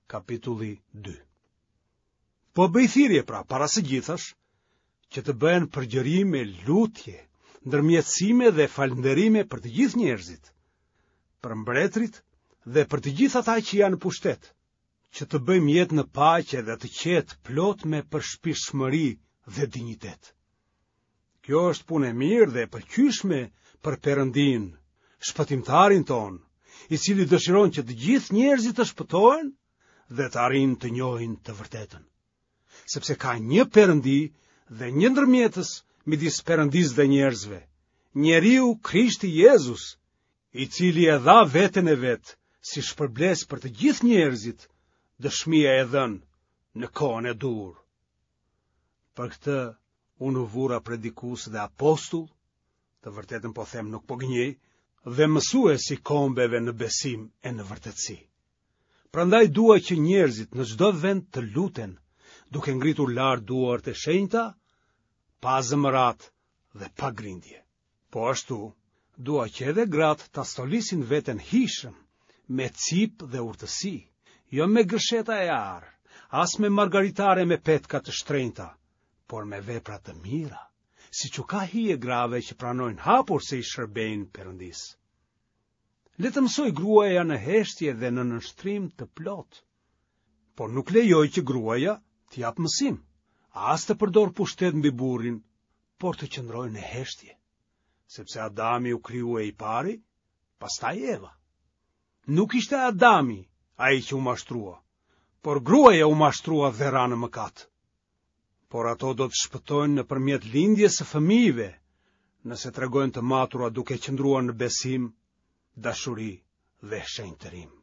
Kapitulli 2. Po bëj thirrje pra, para së gjithash, që të bëhen përgjërime, lutje, ndërmjetësime dhe falënderime për të gjithë njerëzit, për mbretërit dhe për të gjithë ata që janë në pushtet, që të bëjmë jetë në paqe dhe të qetë plot me përshpishmëri dhe dinjitet. Kjo është punë e mirë dhe e pëlqyeshme për Perëndin, shpëtimtarin ton, i cili dëshiron që të gjithë njerëzit të shpëtohen dhe të arrijnë të njohin të vërtetën. Sepse ka një Perëndi dhe një ndërmjetës midis Perëndisë dhe njerëzve, njeriu Krishti Jezus, i cili e dha veten e vet si shpërbles për të gjithë njerëzit, dëshmia e dhënë në kohën e dur. Për këtë unë u vura predikus dhe apostull, të vërtetën po them nuk po gënjej, dhe mësues i kombeve në besim e në vërtetësi. Prandaj dua që njerëzit në çdo vend të luten, duke ngritur lart duart e shenjta, pa zëmërat dhe pa grindje. Po ashtu, dua që edhe gratë ta stolisin veten hishëm, me cip dhe urtësi, jo me gërsheta e arë, as me margaritare me petka të shtrenjta, por me vepra të mira, si që ka hije grave që pranojnë hapur se i shërbejnë Perëndis. Le të mësoj gruaja në heshtje dhe në nënshtrim të plot, por nuk lejoj që gruaja të jap mësim, as të përdor pushtet mbi burrin, por të qëndrojë në heshtje, sepse Adami u krijuar i pari, pastaj Eva. Nuk ishte Adami ai që u mashtrua, por gruaja u mashtrua dhe ra në mëkat. Por ato do të shpëtojnë nëpërmjet lindjes së fëmijëve, nëse tregojnë të matura duke qëndruar në besim, dashuri dhe shenjtërim.